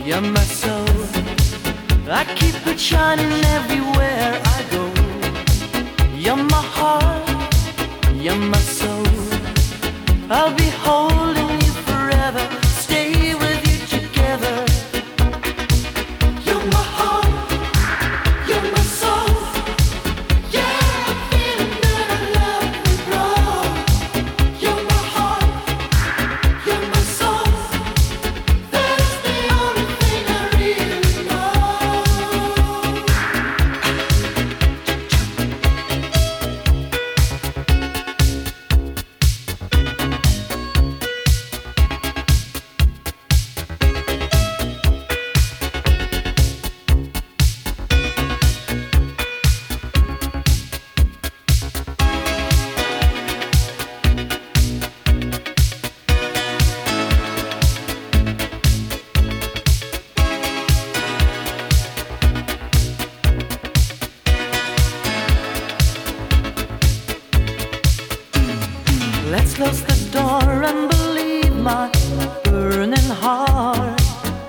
You're my soul. I keep it shining everywhere I go. You're my heart. You're my soul. I'll be holding you forever. Stay with you together. You're my heart. You're my soul. Yeah, I'm feeling that I love you, bro. You're my heart. You're my soul. That is the only thing I really know. Let's close the door and believe my burning heart.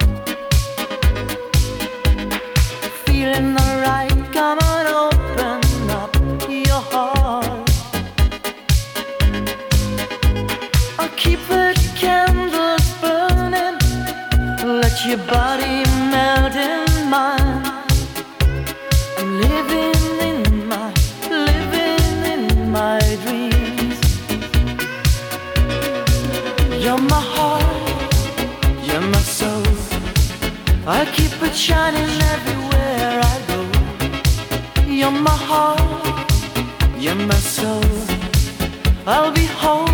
Feeling alright, come on, open up your heart. I'll keep the candles burning, let your body melt in mine. I'm living in my dreams. You're my heart, you're my soul. I'll keep it shining everywhere I go. You're my heart, you're my soul. I'll be home.